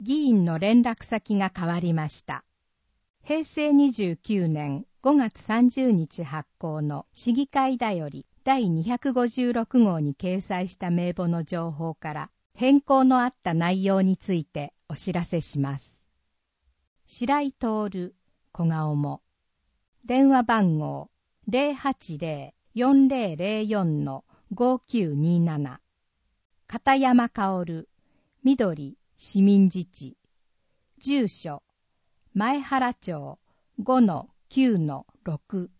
議員の連絡先が変わりました。平成29年5月30日発行の市議会だより第256号に掲載した名簿の情報から変更のあった内容についてお知らせします。白井徹、小顔も。電話番号 080-4004-5927。片山薫、緑、市民自治。住所、前原町 5-9-6。